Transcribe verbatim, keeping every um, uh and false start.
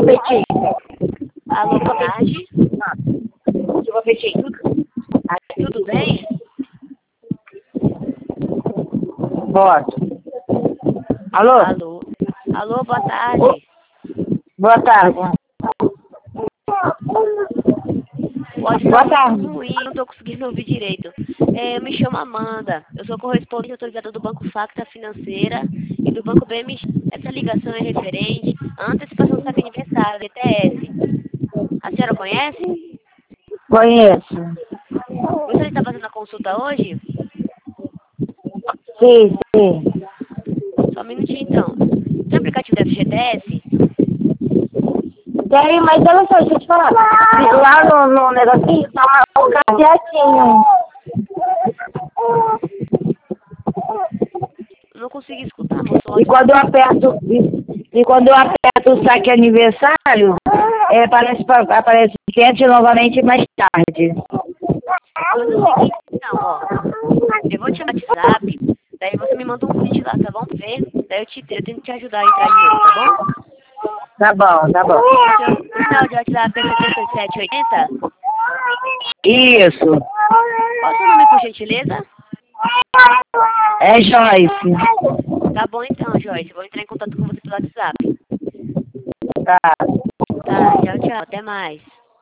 Betinho. Alô, boa tarde. Silva Betinho. Tudo bem? Boto. Alô? Alô. Alô, boa tarde. Boa tarde. O áudio Boa tá tarde. muito ruim, não tô conseguindo ouvir direito. É, eu me chamo Amanda, eu sou correspondente autorizada do Banco Facta Financeira e do Banco B M X. Essa ligação é referente à antecipação do saque aniversário, D T S. A senhora conhece? Conheço. Você está fazendo a consulta hoje? Sim, sim. Só um minutinho então. Tem aplicativo do F G T S? Tem, mas olha só, deixa eu te falar. Lá no, no negocinho tá um cadeadinho. Não consegui escutar, moço. O E áudio quando eu tá... aperto, e, e quando eu aperto o saque aniversário, é, aparece, pa- aparece tente novamente mais tarde. Faz o seguinte, então, ó. Eu vou te chamar no WhatsApp, daí você me manda um print lá, tá bom? Pra ver? Daí eu, te, eu tento te ajudar a entrar de novo, tá bom? Tá bom, tá bom. O seu o final de WhatsApp é setenta e sete oitenta? Isso. Qual o seu nome, por gentileza? É Joyce. Tá bom então, Joyce. Vou entrar em contato com você pelo WhatsApp. Tá. Tá, tchau, tchau. Até mais.